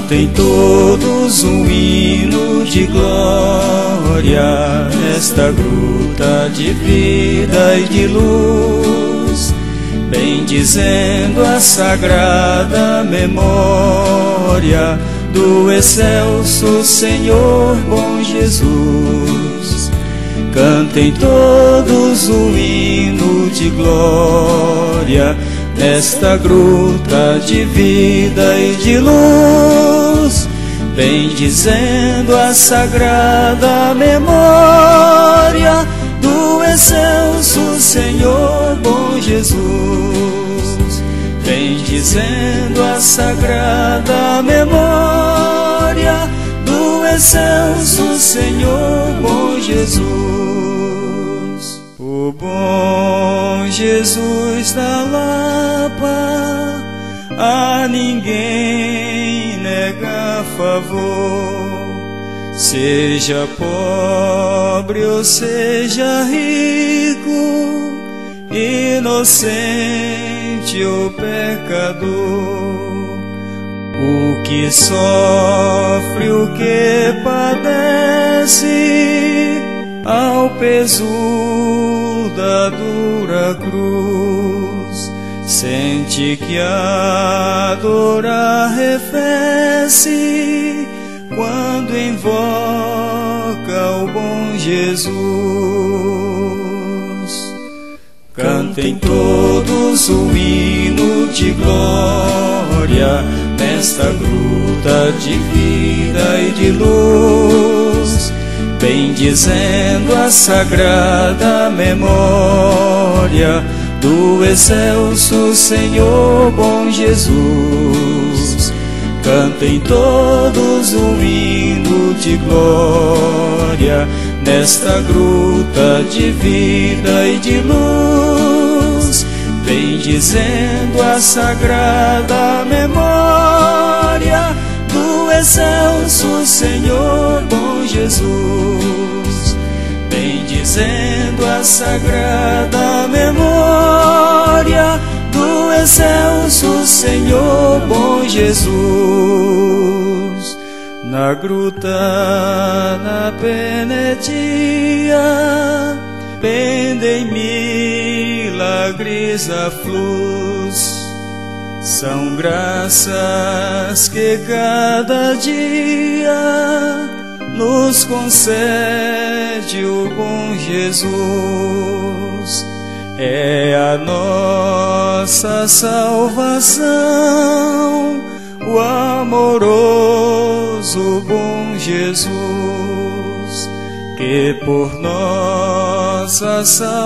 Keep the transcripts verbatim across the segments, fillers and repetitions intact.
Cantem todos um hino de glória nesta gruta de vida e de luz, bendizendo a sagrada memória do excelso Senhor bom Jesus. Cantem todos um hino de glória nesta gruta de vida e de luz, bendizendo a sagrada memória do excelso Senhor bom Jesus. Bendizendo a sagrada memória do excelso Senhor bom Jesus. O bom Jesus da Lapa a ninguém nega favor, seja pobre ou seja rico, inocente ou pecador, o que sofre, o que padece ao peso da dura cruz, sente que a dor arrefece quando invoca o bom Jesus. Cantem todos o hino de glória nesta gruta de vida e de luz, bendizendo a sagrada memória do excelso Senhor bom Jesus. Cantem todos um hino de glória nesta gruta de vida e de luz, bendizendo a sagrada memória do excelso Senhor bom Jesus. Bendizendo a sagrada memória do excelso Senhor bom Jesus. Na gruta, na penetia, pendem milagres a fluz, são graças que cada dia nos concede o bom Jesus. É a nossa salvação, o amoroso bom Jesus, que por nossa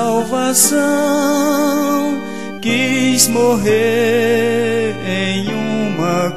salvação quis morrer em uma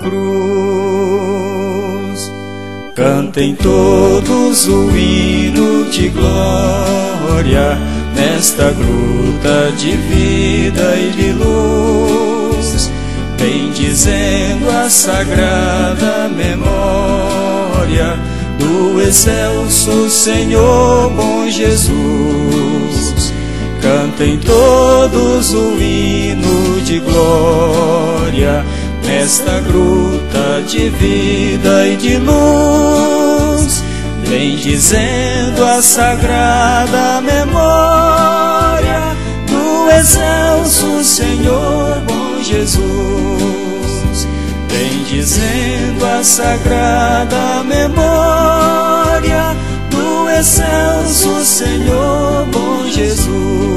cruz. Cantem todos o hino de glória nesta gruta de vida e de luz, bendizendo a sagrada memória do excelso Senhor bom Jesus. Cantem todos o hino de glória nesta gruta de vida e de luz, bendizendo a sagrada memória do excelso Senhor bom Jesus. Bendizendo a sagrada memória do excelso Senhor bom Jesus.